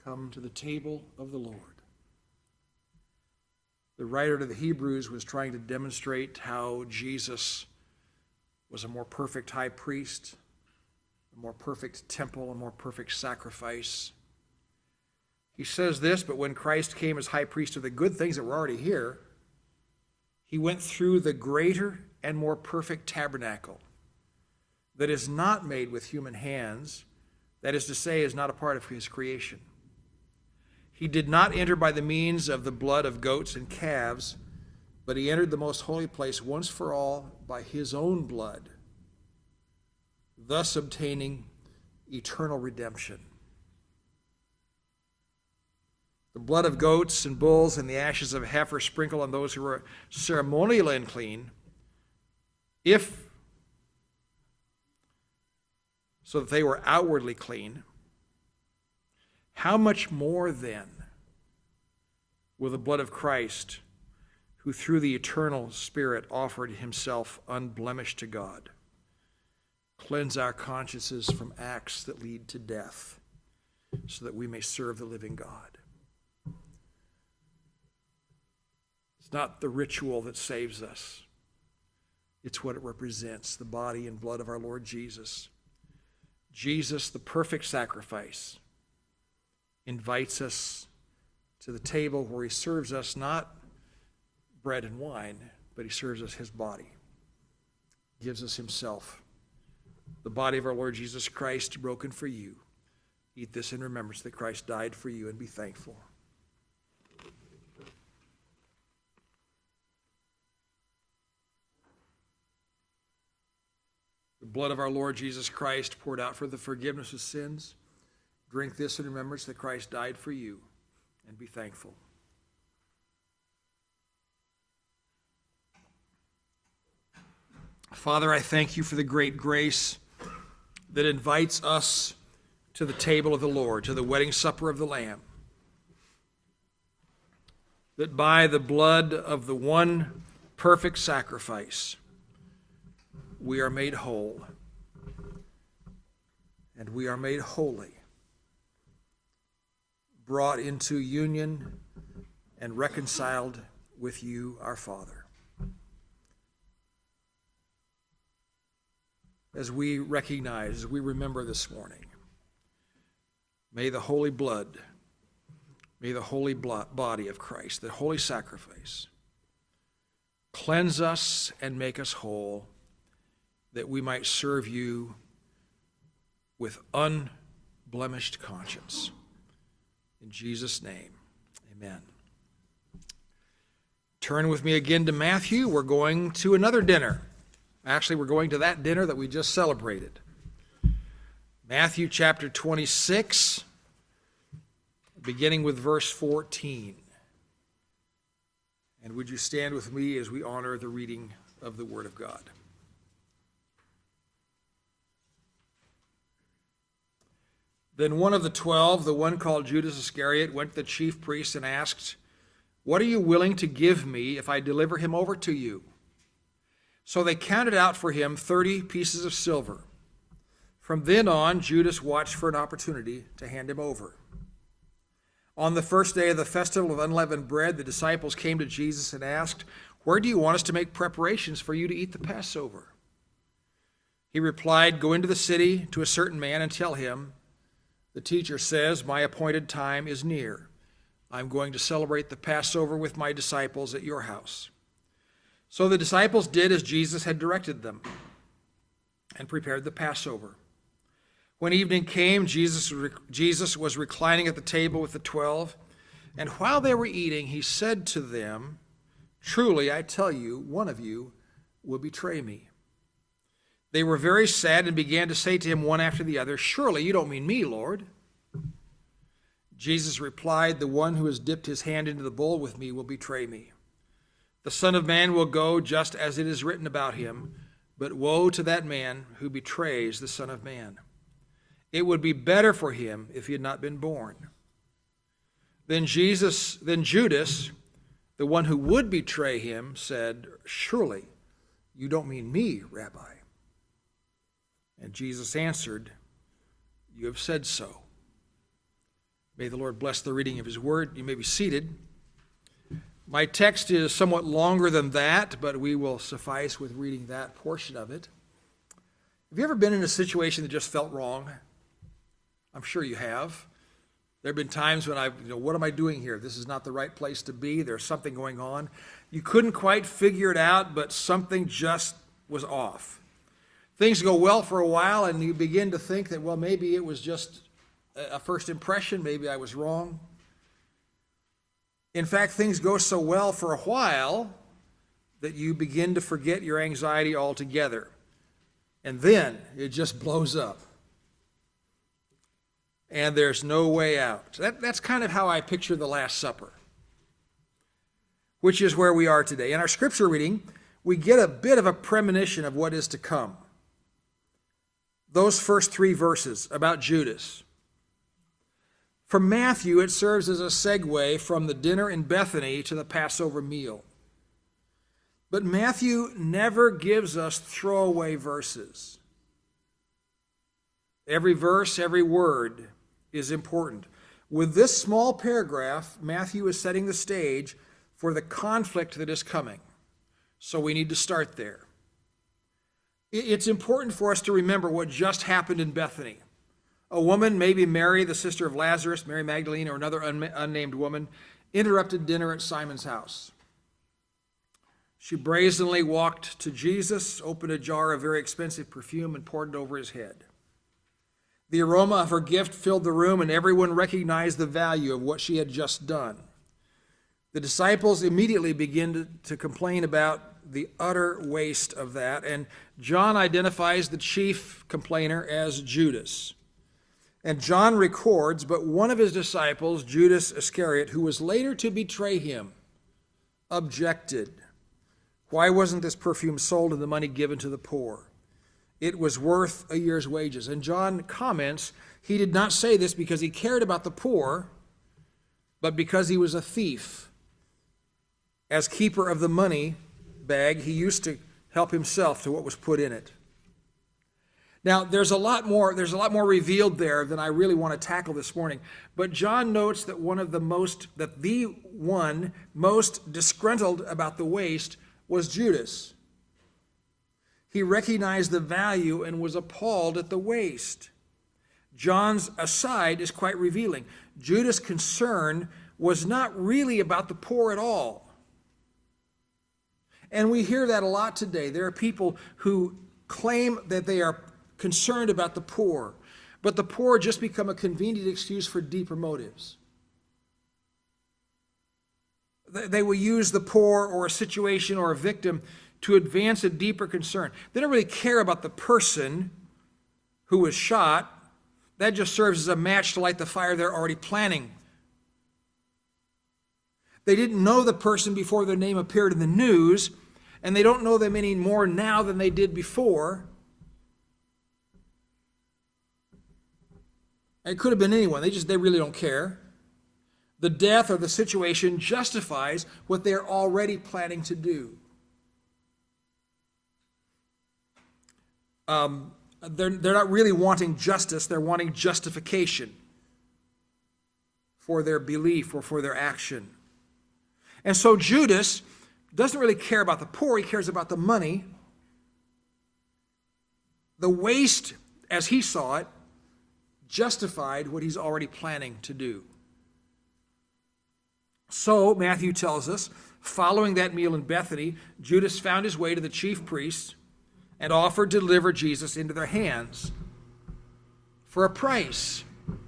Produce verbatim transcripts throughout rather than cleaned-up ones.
come to the table of the Lord. The writer to the Hebrews was trying to demonstrate how Jesus was a more perfect high priest, a more perfect temple, a more perfect sacrifice. He says this, but when Christ came as high priest of the good things that were already here, he went through the greater and more perfect tabernacle that is not made with human hands, that is to say, is not a part of his creation. He did not enter by the means of the blood of goats and calves, but he entered the most holy place once for all by his own blood, thus obtaining eternal redemption. The blood of goats and bulls and the ashes of heifer sprinkled on those who were ceremonially unclean, if so that they were outwardly clean, how much more then will the blood of Christ, who through the eternal Spirit offered himself unblemished to God, cleanse our consciences from acts that lead to death, so that we may serve the living God? It's not the ritual that saves us. It's what it represents, the body and blood of our Lord Jesus. Jesus, the perfect sacrifice, invites us to the table where he serves us not bread and wine, but he serves us his body, gives us himself, the body of our Lord Jesus Christ broken for you. Eat this in remembrance that Christ died for you, and be thankful. The blood of our Lord Jesus Christ poured out for the forgiveness of sins. Drink this in remembrance that Christ died for you, and be thankful. Father, I thank you for the great grace that invites us to the table of the Lord, to the wedding supper of the Lamb. That by the blood of the one perfect sacrifice, we are made whole, and we are made holy, brought into union and reconciled with you, our Father. As we recognize, as we remember this morning, may the holy blood, may the holy body of Christ, the holy sacrifice, cleanse us and make us whole, that we might serve you with unblemished conscience. In Jesus' name, amen. Turn with me again to Matthew. We're going to another dinner. Actually, we're going to that dinner that we just celebrated. Matthew chapter twenty-six, beginning with verse fourteen. And would you stand with me as we honor the reading of the Word of God? Then one of the twelve, the one called Judas Iscariot, went to the chief priests and asked, "What are you willing to give me if I deliver him over to you?" So they counted out for him thirty pieces of silver. From then on, Judas watched for an opportunity to hand him over. On the first day of the festival of unleavened bread, the disciples came to Jesus and asked, "Where do you want us to make preparations for you to eat the Passover?" He replied, "Go into the city to a certain man and tell him, 'The teacher says, my appointed time is near. I'm going to celebrate the Passover with my disciples at your house.'" So the disciples did as Jesus had directed them and prepared the Passover. When evening came, Jesus, Jesus was reclining at the table with the twelve, and while they were eating, he said to them, "Truly, I tell you, one of you will betray me." They were very sad and began to say to him one after the other, "Surely you don't mean me, Lord." Jesus replied, "The one who has dipped his hand into the bowl with me will betray me. The Son of Man will go just as it is written about him, but woe to that man who betrays the Son of Man. It would be better for him if he had not been born." Then Jesus, then Judas, the one who would betray him, said, "Surely you don't mean me, Rabbi." And Jesus answered, "You have said so." May the Lord bless the reading of his word. You may be seated. My text is somewhat longer than that, but we will suffice with reading that portion of it. Have you ever been in a situation that just felt wrong? I'm sure you have. There have been times when I've, you know, what am I doing here? This is not the right place to be. There's something going on. You couldn't quite figure it out, but something just was off. Things go well for a while, and you begin to think that, well, maybe it was just a first impression. Maybe I was wrong. In fact, things go so well for a while that you begin to forget your anxiety altogether. And then it just blows up. And there's no way out. That, that's kind of how I picture the Last Supper, which is where we are today. In our scripture reading, we get a bit of a premonition of what is to come. Those first three verses about Judas. For Matthew, it serves as a segue from the dinner in Bethany to the Passover meal. But Matthew never gives us throwaway verses. Every verse, every word is important. With this small paragraph, Matthew is setting the stage for the conflict that is coming. So we need to start there. It's important for us to remember what just happened in Bethany. A woman, maybe Mary, the sister of Lazarus, Mary Magdalene, or another unnamed woman, interrupted dinner at Simon's house. She brazenly walked to Jesus, opened a jar of very expensive perfume, and poured it over his head. The aroma of her gift filled the room, and everyone recognized the value of what she had just done. The disciples immediately begin to, to complain about the utter waste of that, and John identifies the chief complainer as Judas. And John records, but one of his disciples, Judas Iscariot, who was later to betray him, objected. Why wasn't this perfume sold and the money given to the poor? It was worth a year's wages. And John comments, he did not say this because he cared about the poor, but because he was a thief. As keeper of the money bag, he used to help himself to what was put in it. Now, there's a lot more, there's a lot more revealed there than I really want to tackle this morning. But John notes that one of the most, that the one most disgruntled about the waste was Judas. He recognized the value and was appalled at the waste. John's aside is quite revealing. Judas' concern was not really about the poor at all. And we hear that a lot today. There are people who claim that they are concerned about the poor, but the poor just become a convenient excuse for deeper motives. They will use the poor or a situation or a victim to advance a deeper concern. They don't really care about the person who was shot. That just serves as a match to light the fire they're already planning. They didn't know the person before their name appeared in the news, and they don't know them any more now than they did before. It could have been anyone. They just, they really don't care. The death or the situation justifies what they're already planning to do. Um, they're, they're not really wanting justice. They're wanting justification for their belief or for their action. And so Judas doesn't really care about the poor. He cares about the money. The waste, as he saw it, justified what he's already planning to do. So, Matthew tells us, following that meal in Bethany, Judas found his way to the chief priests and offered to deliver Jesus into their hands for a price.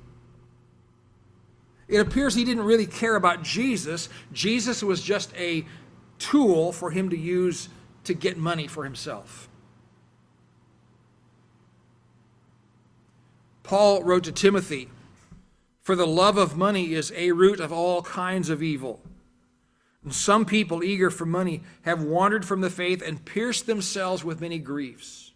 It appears he didn't really care about Jesus. Jesus was just a tool for him to use to get money for himself. Paul wrote to Timothy, "For the love of money is a root of all kinds of evil. And some people, eager for money, have wandered from the faith and pierced themselves with many griefs."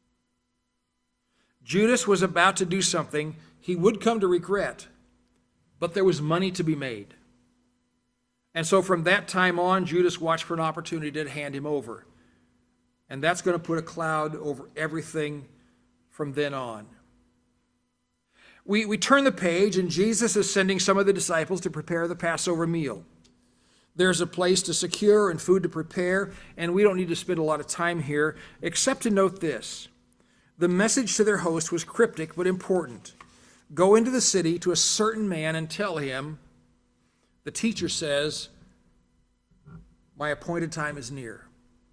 Judas was about to do something he would come to regret, but there was money to be made. And so from that time on, Judas watched for an opportunity to hand him over. And that's going to put a cloud over everything from then on. We, we turn the page, and Jesus is sending some of the disciples to prepare the Passover meal. There's a place to secure and food to prepare, and we don't need to spend a lot of time here, except to note this. The message to their host was cryptic but important. Go into the city to a certain man and tell him, the teacher says, my appointed time is near.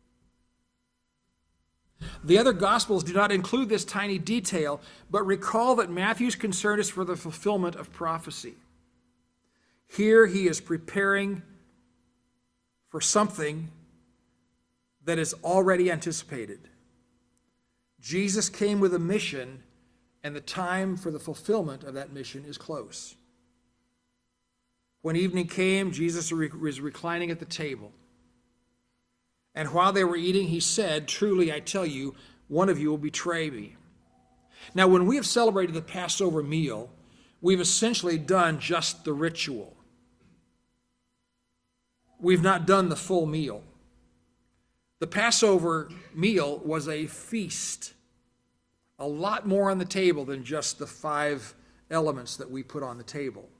The other Gospels do not include this tiny detail, but recall that Matthew's concern is for the fulfillment of prophecy. Here he is preparing for something that is already anticipated. Jesus came with a mission, and the time for the fulfillment of that mission is close. When evening came, Jesus was reclining at the table. And while they were eating, he said, truly, I tell you, one of you will betray me. Now, when we have celebrated the Passover meal, we've essentially done just the ritual. We've not done the full meal. The Passover meal was a feast. A lot more on the table than just the five elements that we put on the table.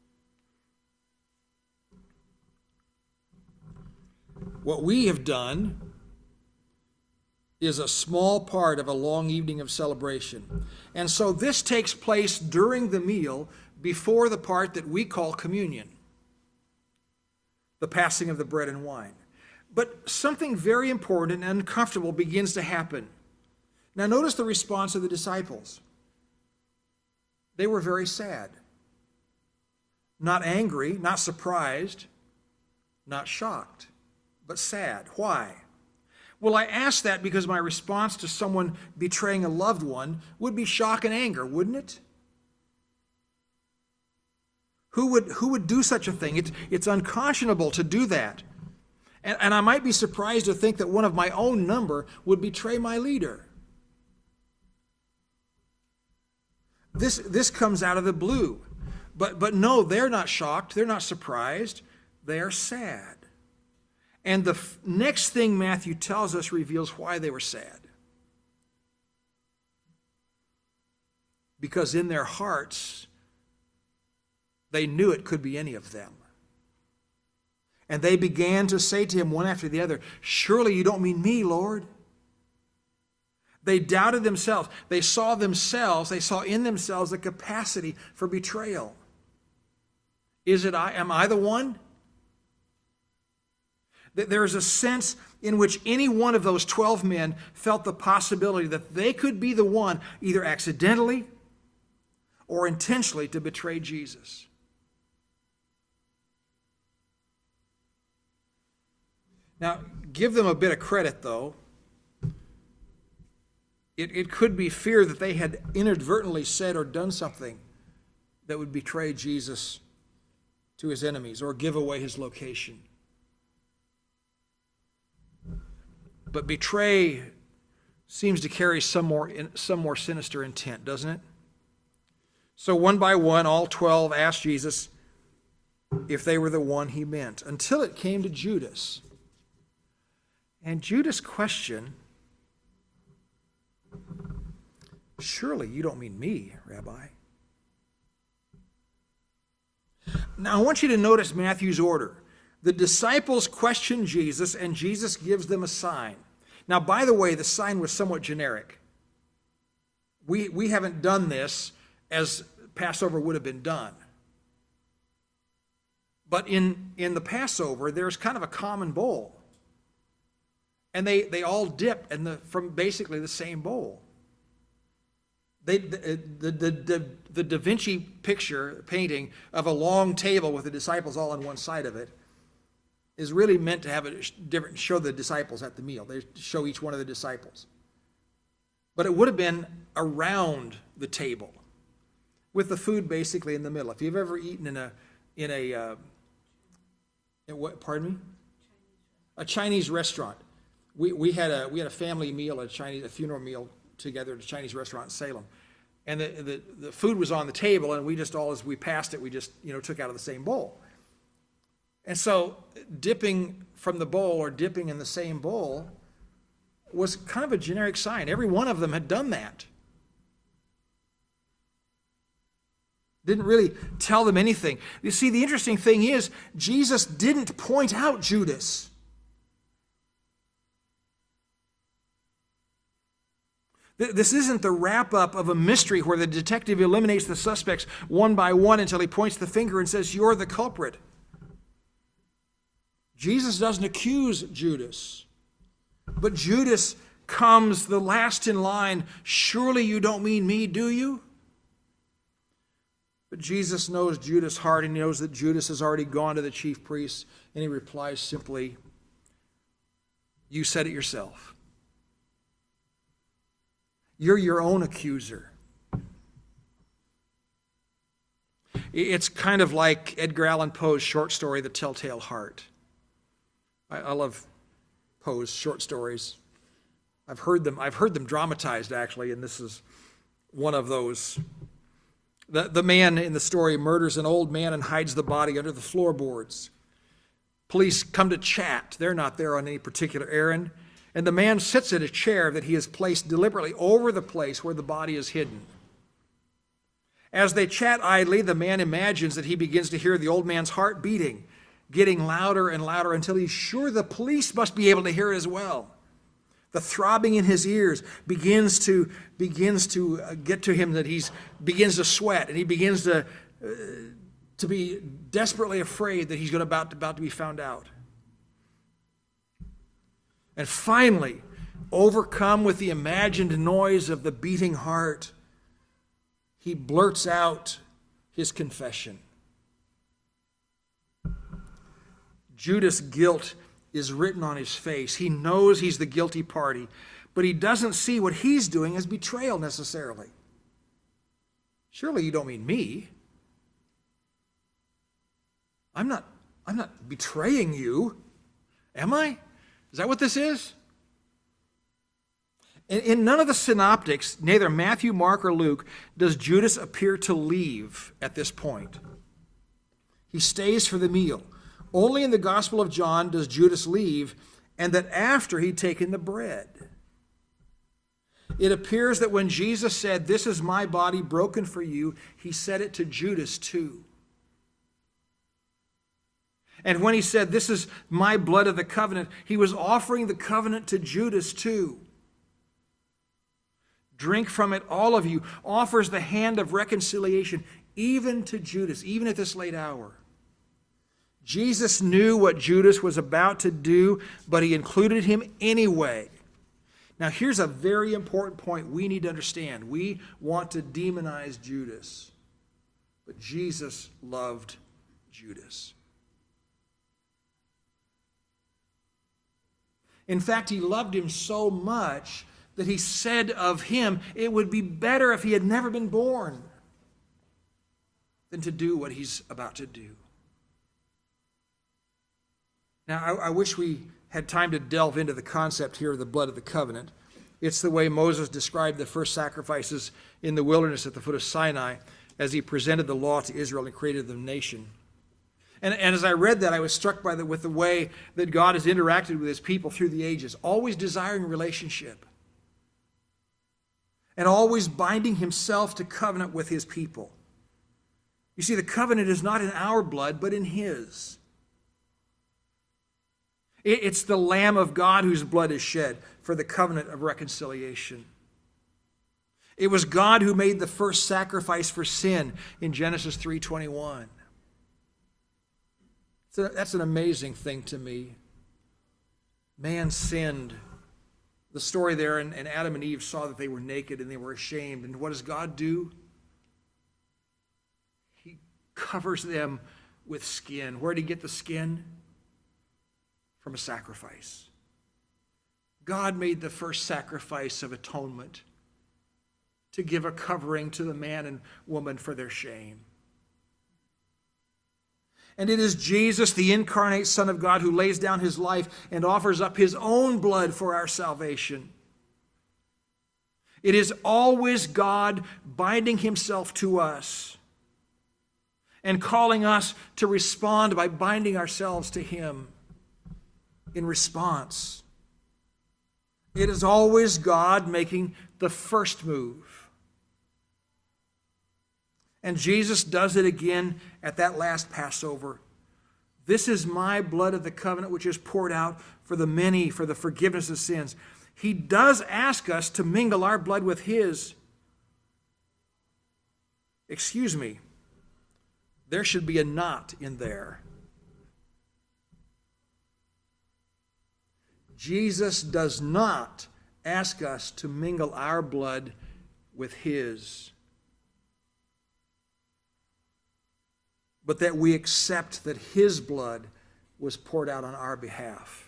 What we have done is a small part of a long evening of celebration. And so this takes place during the meal before the part that we call communion, the passing of the bread and wine. But something very important and uncomfortable begins to happen. Now notice the response of the disciples. They were very sad. Not angry, not surprised, not shocked, but sad. Why? Well, I ask that because my response to someone betraying a loved one would be shock and anger, wouldn't it? Who would, who would do such a thing? It's, it's unconscionable to do that. And, and I might be surprised to think that one of my own number would betray my leader. This, this comes out of the blue. But, but no, they're not shocked. They're not surprised. They are sad. And the f- next thing Matthew tells us reveals why they were sad. Because in their hearts, they knew it could be any of them. And they began to say to him one after the other, surely you don't mean me, Lord. They doubted themselves. They saw themselves, they saw in themselves the capacity for betrayal. Is it I? Am I the one? There is a sense in which any one of those twelve men felt the possibility that they could be the one, either accidentally or intentionally, to betray Jesus. Now, give them a bit of credit, though. It, it could be fear that they had inadvertently said or done something that would betray Jesus to his enemies or give away his location. But betray seems to carry some more, some more sinister intent, doesn't it? So one by one, all twelve asked Jesus if they were the one he meant, until it came to Judas. And Judas' question, surely you don't mean me, Rabbi. Now I want you to notice Matthew's order. The disciples question Jesus, and Jesus gives them a sign. Now, by the way, the sign was somewhat generic. We, we haven't done this as Passover would have been done. But in, in the Passover, there's kind of a common bowl. And they, they all dip in the, from basically the same bowl. They, the, the, the, the, the Da Vinci picture, painting of a long table with the disciples all on one side of it, is really meant to have a different, show the disciples at the meal. They show each one of the disciples. But it would have been around the table, with the food basically in the middle. If you've ever eaten in a, in a, uh, in what, pardon me? A Chinese restaurant. We, we had a, we had a family meal, a Chinese, a funeral meal together at a Chinese restaurant in Salem. And the, the, the food was on the table, and we just all, as we passed it, we just, you know, took out of the same bowl. And so dipping from the bowl or dipping in the same bowl was kind of a generic sign. Every one of them had done that. Didn't really tell them anything. You see, the interesting thing is, Jesus didn't point out Judas. This isn't the wrap-up of a mystery where the detective eliminates the suspects one by one until he points the finger and says, "You're the culprit." Jesus doesn't accuse Judas. But Judas comes the last in line. "Surely you don't mean me, do you?" But Jesus knows Judas' heart, and he knows that Judas has already gone to the chief priests, and he replies simply, "You said it yourself. You're your own accuser." It's kind of like Edgar Allan Poe's short story, The Telltale Heart. I, I love Poe's short stories. I've heard them. I've heard them dramatized, actually, and this is one of those. The, the man in the story murders an old man and hides the body under the floorboards. Police come to chat. They're not there on any particular errand. And the man sits in a chair that he has placed deliberately over the place where the body is hidden. As they chat idly, the man imagines that he begins to hear the old man's heart beating, getting louder and louder until he's sure the police must be able to hear it as well. The throbbing in his ears begins to begins to get to him that he begins to sweat, and he begins to uh, to be desperately afraid that he's going to about, about to be found out. And finally, overcome with the imagined noise of the beating heart, he blurts out his confession. Judas' guilt is written on his face. He knows he's the guilty party, but he doesn't see what he's doing as betrayal necessarily. "Surely you don't mean me. I'm not, I'm not betraying you, am I? Is that what this is?" In, in none of the synoptics, neither Matthew, Mark, or Luke, does Judas appear to leave at this point. He stays for the meal. Only in the Gospel of John does Judas leave, and that after he'd taken the bread. It appears that when Jesus said, "This is my body broken for you," he said it to Judas too. And when he said, "This is my blood of the covenant," he was offering the covenant to Judas too. "Drink from it, all of you," offers the hand of reconciliation even to Judas, even at this late hour. Jesus knew what Judas was about to do, but he included him anyway. Now, here's a very important point we need to understand. We want to demonize Judas, but Jesus loved Judas. In fact, he loved him so much that he said of him, it would be better if he had never been born than to do what he's about to do. Now, I, I wish we had time to delve into the concept here of the blood of the covenant. It's the way Moses described the first sacrifices in the wilderness at the foot of Sinai as he presented the law to Israel and created the nation. And, and as I read that, I was struck by the, with the way that God has interacted with his people through the ages, always desiring relationship and always binding himself to covenant with his people. You see, the covenant is not in our blood, but in his. It's the Lamb of God whose blood is shed for the covenant of reconciliation. It was God who made the first sacrifice for sin in Genesis three twenty-one. So that's an amazing thing to me. Man sinned. The story there, and, and Adam and Eve saw that they were naked and they were ashamed. And what does God do? He covers them with skin. Where did he get the skin? From a sacrifice. God made the first sacrifice of atonement to give a covering to the man and woman for their shame. And it is Jesus, the incarnate Son of God, who lays down his life and offers up his own blood for our salvation. It is always God binding himself to us and calling us to respond by binding ourselves to him in response. It is always God making the first move. And Jesus does it again at that last Passover. This is my blood of the covenant, which is poured out for the many, for the forgiveness of sins. He does ask us to mingle our blood with his. Excuse me, there should be a not in there. Jesus does not ask us to mingle our blood with his, but that we accept that his blood was poured out on our behalf.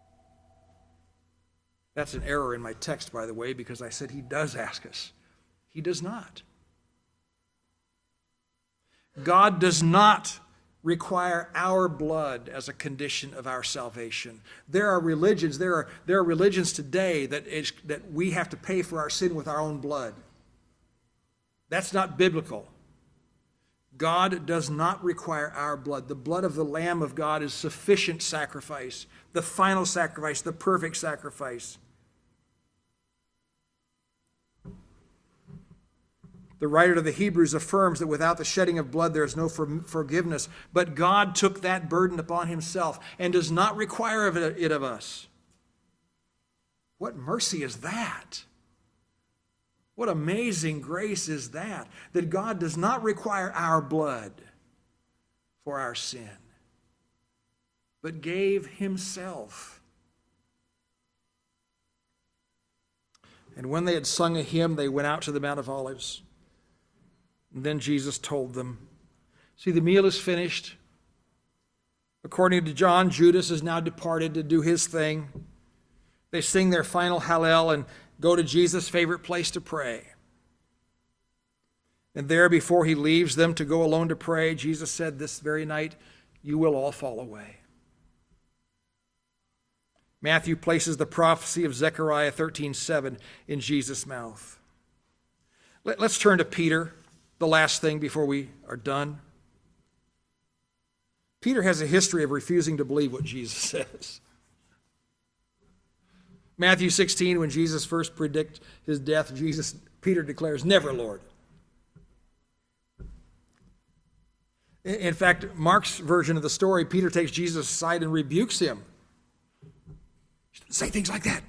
That's an error in my text, by the way, because I said he does ask us. He does not. God does not require our blood as a condition of our salvation. There are religions, there are, there are religions today that, is, that we have to pay for our sin with our own blood. That's not biblical. God does not require our blood. The blood of the Lamb of God is sufficient sacrifice, the final sacrifice, the perfect sacrifice. The writer to the Hebrews affirms that without the shedding of blood there is no forgiveness. But God took that burden upon himself and does not require it of us. What mercy is that? What amazing grace is that? That God does not require our blood for our sin, but gave himself. And when they had sung a hymn, they went out to the Mount of Olives. And then Jesus told them, see, the meal is finished. According to John, Judas is now departed to do his thing. They sing their final Hallel and go to Jesus' favorite place to pray. And there, before he leaves them to go alone to pray, Jesus said, this very night, you will all fall away. Matthew places the prophecy of Zechariah thirteen seven in Jesus' mouth. Let's turn to Peter. The last thing before we are done. Peter has a history of refusing to believe what Jesus says. Matthew sixteen, when Jesus first predicts his death, Jesus, Peter declares, never, Lord. In fact, Mark's version of the story, Peter takes Jesus aside and rebukes him. Say things like that.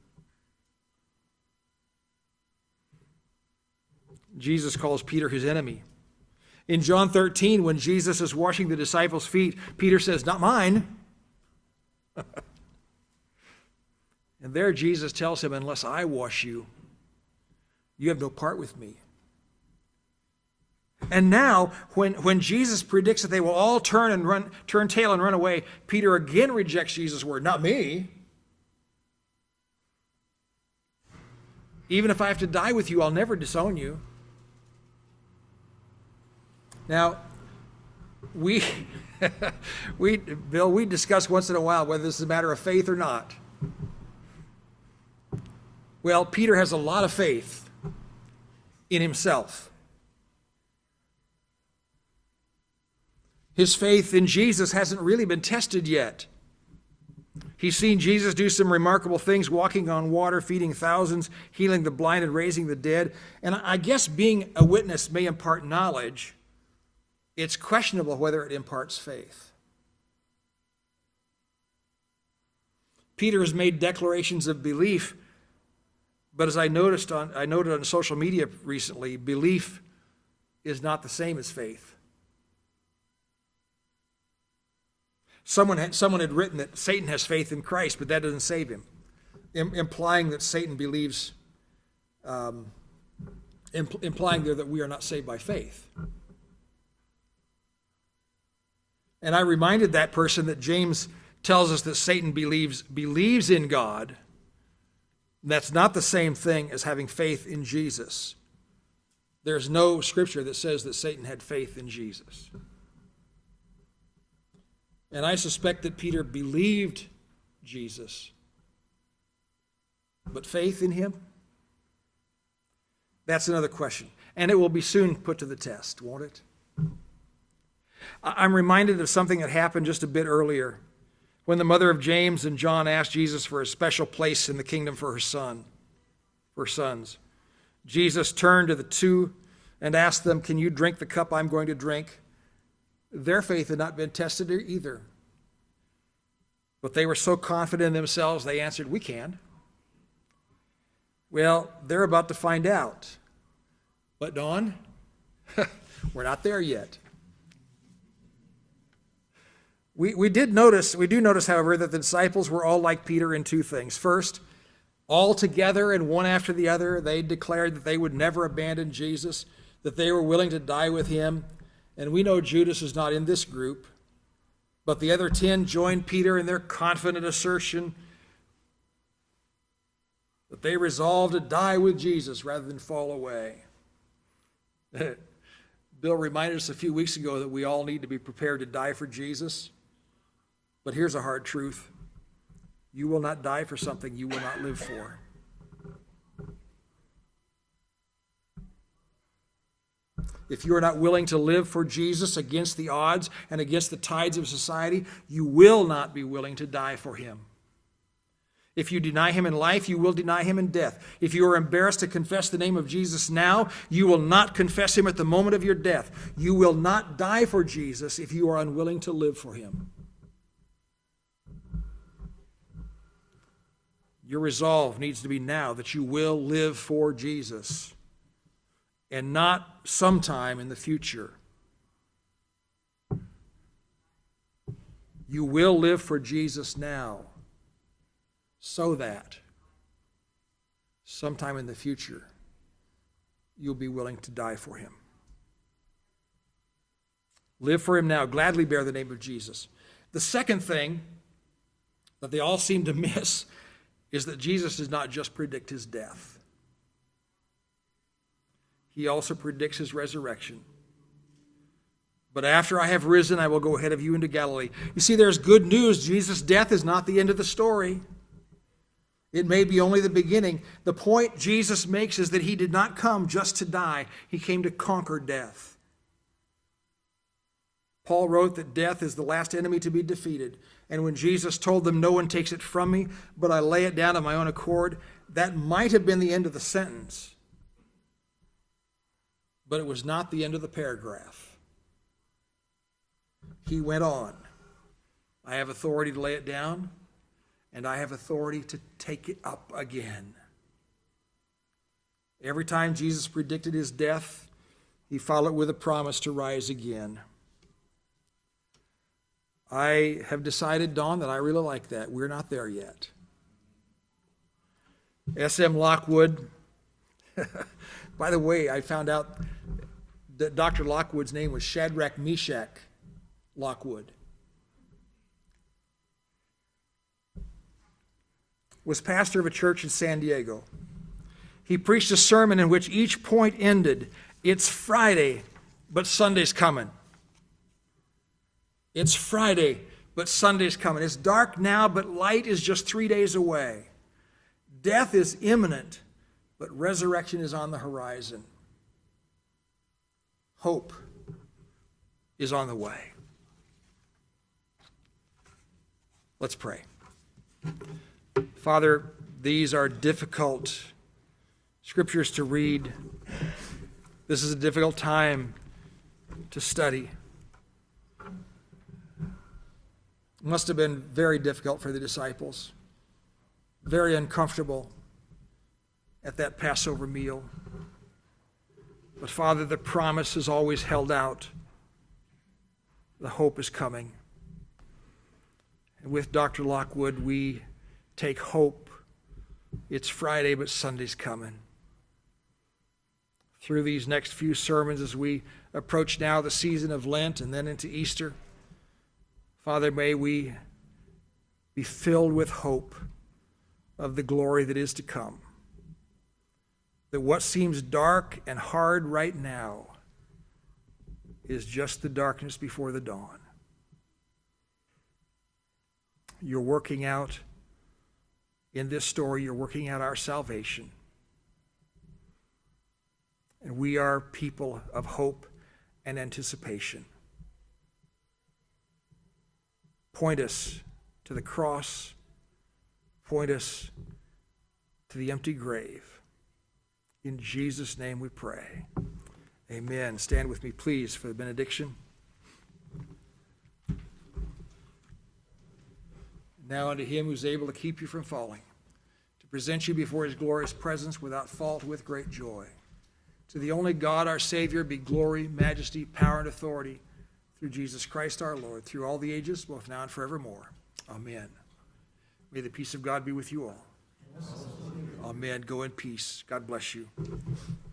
Jesus calls Peter his enemy. In John thirteen, when Jesus is washing the disciples' feet, Peter says, not mine. And there Jesus tells him, unless I wash you, you have no part with me. And now, when, when Jesus predicts that they will all turn and run, turn tail and run away, Peter again rejects Jesus' word, not me. Even if I have to die with you, I'll never disown you. Now, we, we, Bill, we discuss once in a while whether this is a matter of faith or not. Well, Peter has a lot of faith in himself. His faith in Jesus hasn't really been tested yet. He's seen Jesus do some remarkable things, walking on water, feeding thousands, healing the blind and raising the dead. And I guess being a witness may impart knowledge. It's questionable whether it imparts faith. Peter has made declarations of belief, but as I noticed on I noted on social media recently, belief is not the same as faith. Someone had, someone had written that Satan has faith in Christ, but that doesn't save him, Im- implying that Satan believes, um, impl- implying there that we are not saved by faith. And I reminded that person that James tells us that Satan believes believes in God. That's not the same thing as having faith in Jesus. There's no scripture that says that Satan had faith in Jesus. And I suspect that Peter believed Jesus. But faith in him? That's another question. And it will be soon put to the test, won't it? I'm reminded of something that happened just a bit earlier when the mother of James and John asked Jesus for a special place in the kingdom for her son, for her sons. Jesus turned to the two and asked them, "Can you drink the cup I'm going to drink?" Their faith had not been tested either. But they were so confident in themselves, they answered, "We can." Well, they're about to find out. But Dawn, we're not there yet. We, we did notice, we do notice, however, that the disciples were all like Peter in two things. First, all together and one after the other, they declared that they would never abandon Jesus, that they were willing to die with him. And we know Judas is not in this group, but the other ten joined Peter in their confident assertion that they resolved to die with Jesus rather than fall away. Bill reminded us a few weeks ago that we all need to be prepared to die for Jesus. But here's a hard truth. You will not die for something you will not live for. If you are not willing to live for Jesus against the odds and against the tides of society, you will not be willing to die for him. If you deny him in life, you will deny him in death. If you are embarrassed to confess the name of Jesus now, you will not confess him at the moment of your death. You will not die for Jesus if you are unwilling to live for him. Your resolve needs to be now that you will live for Jesus and not sometime in the future. You will live for Jesus now, so that sometime in the future you'll be willing to die for him. Live for him now. Gladly bear the name of Jesus. The second thing that they all seem to miss is that Jesus does not just predict his death. He also predicts his resurrection. But after I have risen, I will go ahead of you into Galilee. You see, there's good news. Jesus' death is not the end of the story. It may be only the beginning. The point Jesus makes is that he did not come just to die. He came to conquer death. Paul wrote that death is the last enemy to be defeated. And when Jesus told them, "No one takes it from me, but I lay it down of my own accord," that might have been the end of the sentence. But it was not the end of the paragraph. He went on. I have authority to lay it down, and I have authority to take it up again. Every time Jesus predicted his death, he followed with a promise to rise again. I have decided, Dawn, that I really like that. We're not there yet. S M Lockwood. By the way, I found out that Doctor Lockwood's name was Shadrach Meshach Lockwood. Was pastor of a church in San Diego. He preached a sermon in which each point ended, "It's Friday, but Sunday's coming." It's Friday, but Sunday's coming. It's dark now, but light is just three days away. Death is imminent, but resurrection is on the horizon. Hope is on the way. Let's pray. Father, these are difficult scriptures to read. This is a difficult time to study. It must have been very difficult for the disciples, very uncomfortable at that Passover meal. But Father, the promise is always held out. The hope is coming. And with Doctor Lockwood, we take hope. It's Friday, but Sunday's coming. Through these next few sermons, as we approach now the season of Lent and then into Easter, Father, may we be filled with hope of the glory that is to come. That what seems dark and hard right now is just the darkness before the dawn. You're working out, in this story, you're working out our salvation. And we are people of hope and anticipation. Point us to the cross. Point us to the empty grave. In Jesus' name we pray. Amen. Stand with me, please, for the benediction. Now unto him who's able to keep you from falling, to present you before his glorious presence without fault with great joy. To the only God, our Savior, be glory, majesty, power, and authority through Jesus Christ our Lord, through all the ages, both now and forevermore. Amen. May the peace of God be with you all. Amen. Go in peace. God bless you.